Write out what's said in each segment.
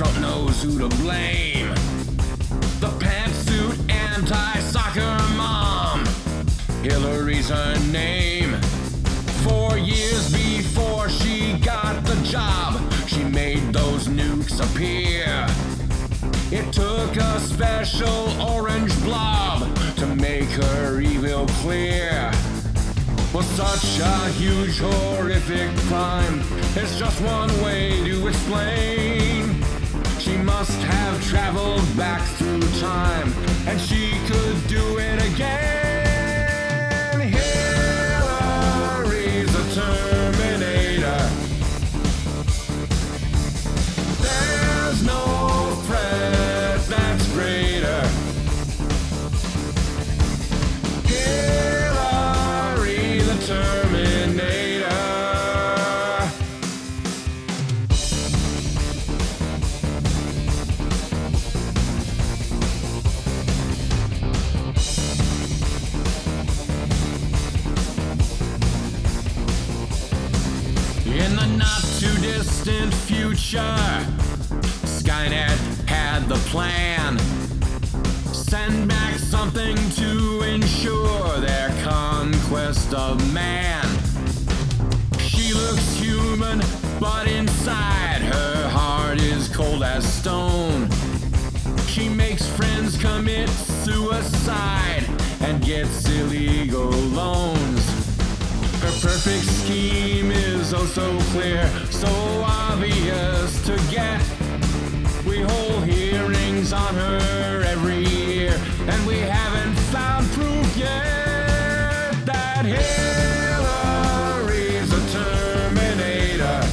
Trump knows who to blame. The pantsuit anti-soccer mom, Hillary's her name. 4 years before she got the job, she made those nukes appear. It took a special orange blob to make her evil clear. Was such a huge, horrific crime, it's just one way to explain. She must have traveled back through time, and she could do it again. Hillary's a Terminator. There's no threat that's greater. Hillary the Terminator. In the not-too-distant future, Skynet had the plan. Send back something to ensure their conquest of man. She looks human, but inside her heart is cold as stone. She makes friends commit suicide and gets illegal loans. Her perfect scheme is oh so clear, so obvious to get. We hold hearings on her every year, and we haven't found proof yet that Hillary's a Terminator.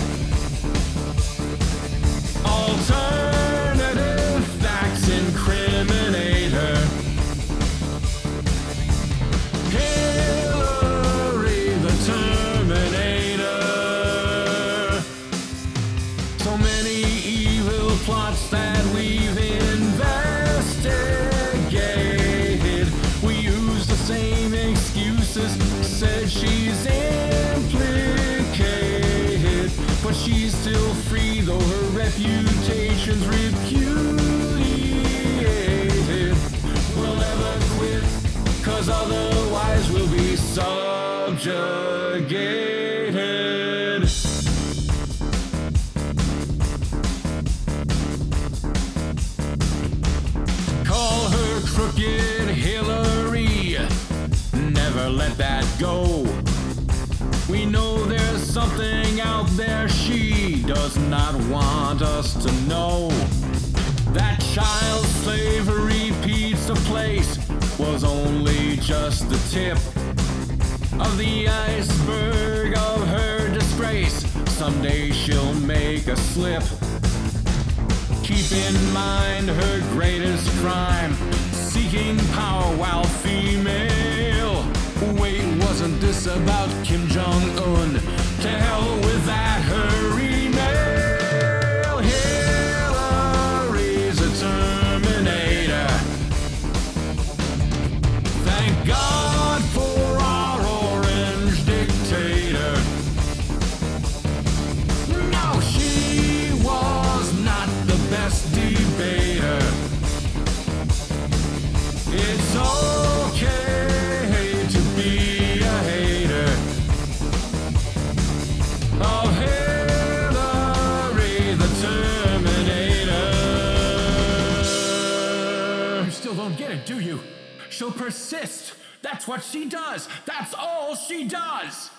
Alternative facts incriminate her. Hillary the Terminator. So many evil plots that we've investigated. We use the same excuses, said she's implicated. But she's still free, though her reputation's repudiated. We'll never quit, 'cause otherwise we'll be subjugated. Call her crooked Hillary, never let that go. We know there's something out there she does not want us to know. That child slavery pizza place was only just the tip of the iceberg of her disgrace. Someday she'll make a slip. Keep in mind her greatest crime, seeking power while female. Wait, wasn't this about Kim Jong-un? To hell with that, her email. Hillary's a Terminator. Thank God for our orange dictator. No, she was not the best debater. It's okay to be a hater of Hillary the Terminator. You still don't get it, do you? She'll persist. That's what she does. That's all she does.